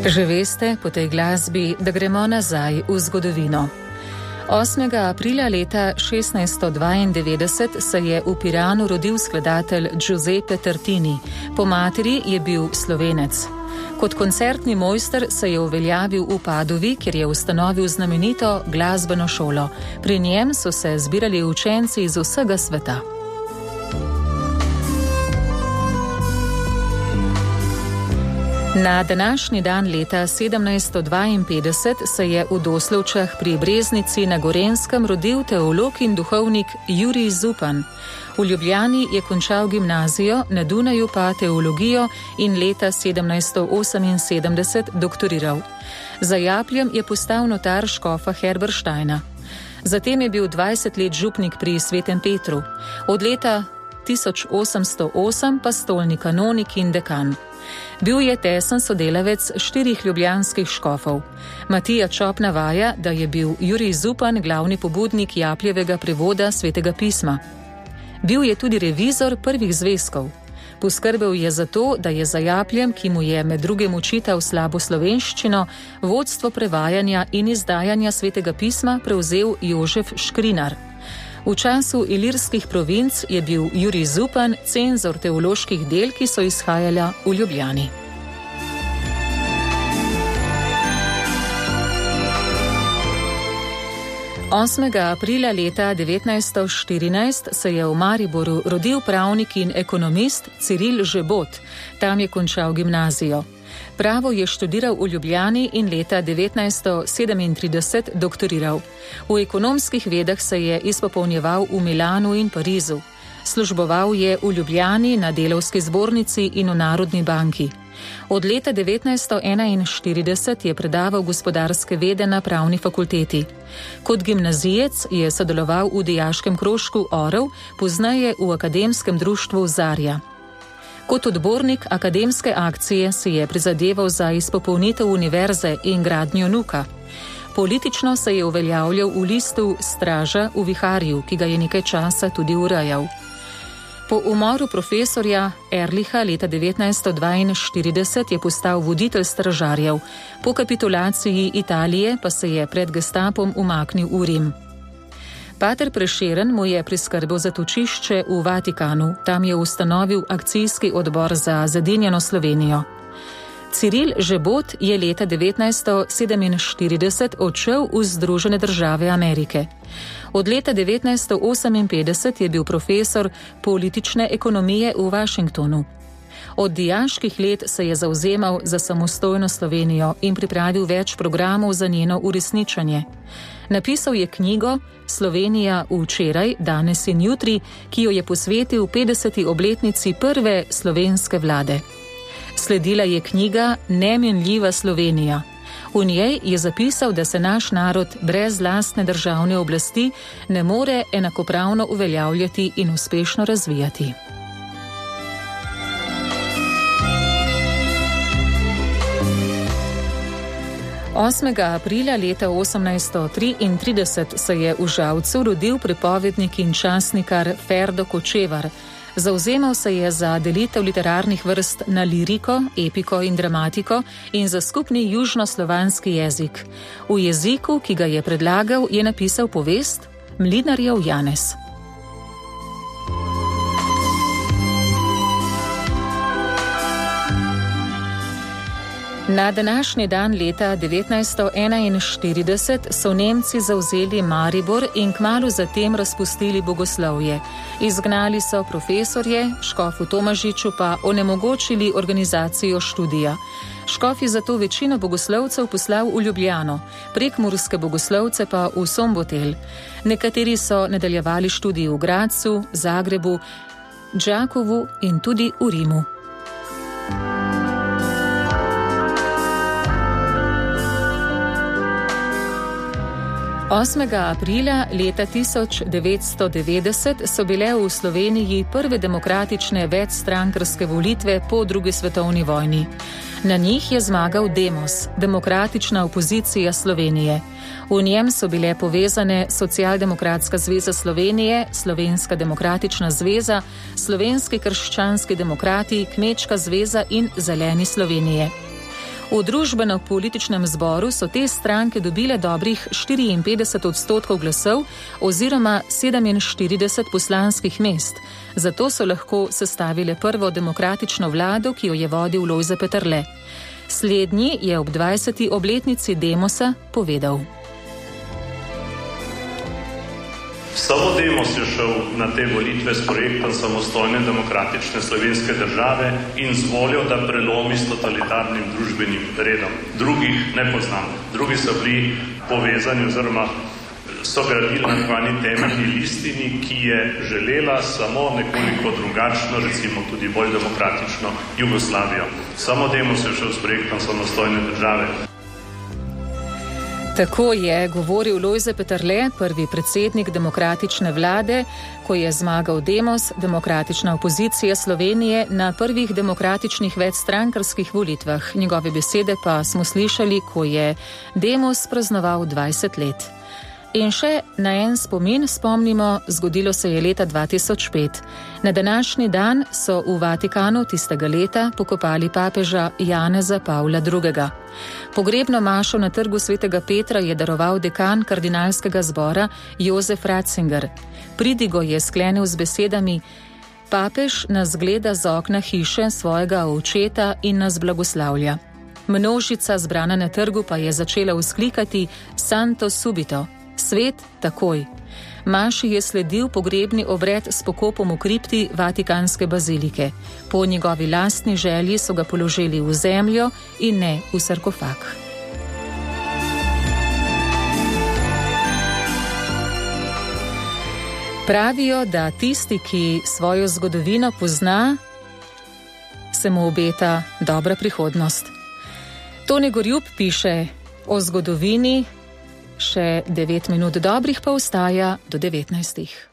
Že veste po tej glasbi, da gremo nazaj v zgodovino. 8. aprila leta 1692 se je v Piranu rodil skladatelj Giuseppe Tartini. Po materi je bil Slovenec. Kot koncertni mojster se je uveljavil v Padovi, kjer je ustanovil znamenito glasbeno šolo. Pri njem so se zbirali učenci iz vsega sveta. Na današnji dan leta 1752 se je v Doslovčah pri Breznici na Gorenjskem rodil teolog in duhovnik Jurij Zupan. V Ljubljani je končal gimnazijo, na Dunaju pa teologijo in leta 1778 doktoriral. Za Japljem je postal notar škofa Herbersteina. Zatem je bil 20 let župnik pri Svetem Petru. Od leta 1808 pa stolni kanonik in dekan. Bil je tesen sodelavec 4 ljubljanskih škofov. Matija Čop navaja, da je bil Jurij Zupan glavni pobudnik Japljevega prevoda Svetega pisma. Bil je tudi revizor prvih zvezkov. Poskrbel je za to, da je za Japljem, ki mu je med drugim učital slabo slovenščino, vodstvo prevajanja in izdajanja Svetega pisma prevzel Jožef Škrinar. V času ilirskih provinc je bil Jurij Zupan cenzor teoloških del, ki so izhajala v Ljubljani. Aprila leta 1914 se je v Mariboru rodil pravnik in ekonomist Ciril Žebot. Tam je končal gimnazijo. Pravo je študiral v Ljubljani in leta 1937 doktoriral. V ekonomskih vedah se je izpopolnjeval v Milanu in Parizu. Služboval je v Ljubljani na Delavski zbornici in v Narodni banki. Od leta 1941 je predaval gospodarske vede na pravni fakulteti. Kot gimnazijec je sodeloval v dijaškem krožku Orel, pozneje v akademskem društvu Zarja. Kot odbornik akademske akcije si je prizadeval za izpopolnitev univerze in gradnjo NUK-a. Politično se je uveljavljal v listu Straža v Viharju, ki ga je nekaj časa tudi urejal. Po umoru profesorja Erliha leta 1942 je postal voditelj stražarjev. Po kapitulaciji Italije pa se je pred gestapom umaknil v Rim. Pater Prešeren mu je priskrbel zatočišče v Vatikanu. Tam je ustanovil akcijski odbor za zedinjeno Slovenijo. Ciril Žebot je leta 1947 odšel v Združene države Amerike. Od leta 1958 je bil profesor politične ekonomije v Washingtonu. Od dijaških let se je zavzemal za samostojno Slovenijo in pripravil več programov za njeno uresničenje. Napisal je knjigo Slovenija včeraj, danes in jutri, ki jo je posvetil 50. obletnici prve slovenske vlade. Sledila je knjiga Nemenljiva Slovenija. V njej je zapisal, da se naš narod brez lastne državne oblasti ne more enakopravno uveljavljati in uspešno razvijati. Aprila leta 1833 se je v Žalcu rodil pripovednik in časnikar Ferdo Kočevar. Zavzemal se je za delitev literarnih vrst na liriko, epiko in dramatiko in za skupni južnoslovanski jezik. V jeziku, ki ga je predlagal, je napisal povest Mlinarjev Janez. Na današnji dan leta 1941 so Nemci zavzeli Maribor in kmalu zatem razpustili bogoslovje. Izgnali so profesorje, škofu Tomažiču pa onemogočili organizacijo študija. Škof je zato večino bogoslovcev poslal v Ljubljano, prekmurske bogoslovce pa v Sombotel. Nekateri so nadaljevali študij v Gradcu, Zagrebu, Đakovu in tudi v Rimu. 8. aprila leta 1990 so bile v Sloveniji prve demokratične večstrankarske volitve po drugi svetovni vojni. Na njih je zmagal Demos, demokratična opozicija Slovenije. V njem so bile povezane Socialdemokratska zveza Slovenije, Slovenska demokratična zveza, Slovenski krščanski demokrati, Kmečka zveza in Zeleni Slovenije. V družbeno-političnem zboru so te stranke dobile dobrih 54% glasov oziroma 47 poslanskih mest. Zato so lahko sestavile prvo demokratično vlado, ki jo je vodil Lojze Peterle. Slednji je ob 20. obletnici Demosa povedal. Samo Demos je šel na te volitve s projektom samostojne demokratične slovenske države in z voljo, da prelomi s totalitarnim družbenim redom. Drugih ne poznam. Drugi so bili povezani oziroma so gradili na tvani temeljni listini, ki je želela samo nekoliko drugačno, recimo tudi bolj demokratično Jugoslavijo. Samo Demos je šel s projektom samostojne države. Tako je govoril Lojze Peterle, prvi predsednik demokratične vlade, ko je zmagal Demos, demokratična opozicija Slovenije, na prvih demokratičnih večstrankarskih volitvah. Njegove besede pa smo slišali, ko je Demos praznoval 20 let. In še na en spomin spomnimo, zgodilo se je leta 2005. Na današnji dan so v Vatikanu tistega leta pokopali papeža Janeza Pavla II. Pogrebno mašo na trgu svetega Petra je daroval dekan kardinalskega zbora Jozef Ratzinger. Pridigo je sklenil z besedami: papež nas gleda z okna hiše svojega očeta in nas blagoslavlja. Množica zbrana na trgu pa je začela vzklikati Santo subito, svet takoj. Maši je sledil pogrebni obred s pokopom v kripti Vatikanske bazilike. Po njegovi lastni želji so ga položili v zemljo in ne v sarkofag. Pravijo, da tisti, ki svojo zgodovino pozna, se mu obeta dobra prihodnost. Toni Gorjup piše o zgodovini. Še 9 minut dobrih pa ostaja do 19.